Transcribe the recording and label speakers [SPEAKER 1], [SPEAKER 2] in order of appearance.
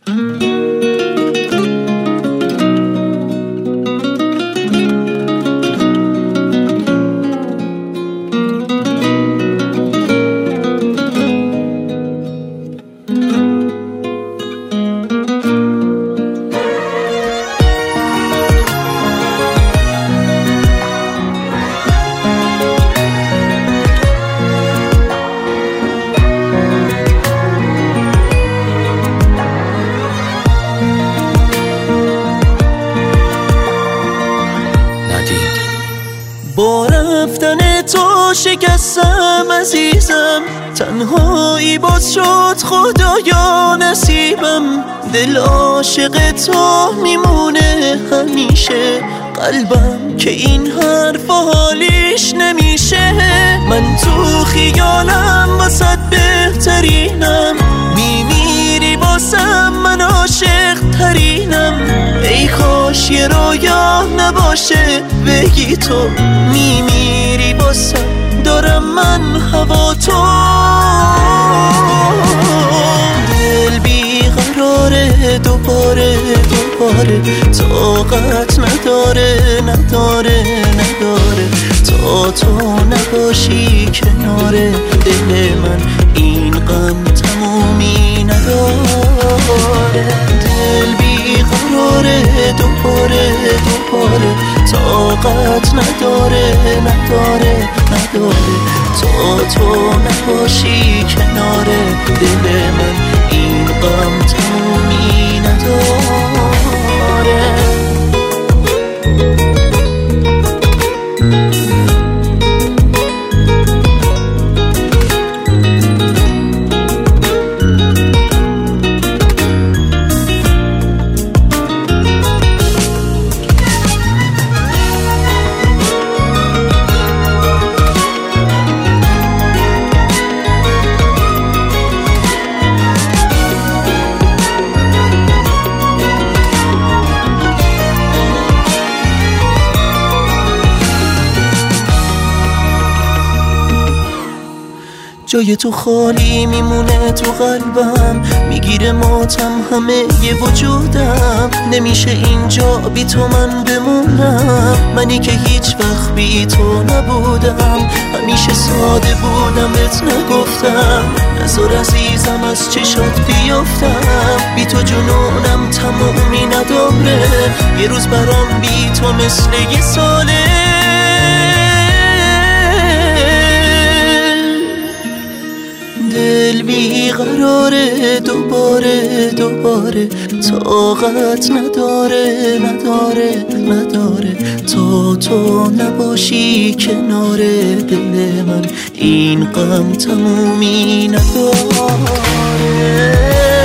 [SPEAKER 1] با رفتن تو شکستم عزیزم، تنهایی باز شد خدایا نصیبم. دل عاشق تو میمونه همیشه، قلبم که این حرف حالیش نمیشه. من تو خیالم واسه بهترینم، میمیری واسم من عاشق ترینم. ای کاش یه رویا نباشه بگی تو میمیری واسم، دارم من هوا تو. دل بیقراره دوباره طاقت نداره تا تو نباشی کنار دل من، این غم تمومی نداره. دل بیقراره دوباره طاقت نداره تا تو نباشی کنار دل من، این غم تمومی نداره. جای تو خالی میمونه تو قلبم، میگیره ماتم همه ی وجودم. نمیشه اینجا بی تو من بمونم، منی که هیچ وقت بی تو نبودم. همیشه ساده بودم بهت نگفتم، نذار عزیزم از چشات بیفتم. بی تو جنونم تمومی نداره، یه روز برام بی تو مثل یه ساله. دل بیقراره دوباره طاقت نداره تا تو نباشی کنار دل من، این غم تمومی نداره.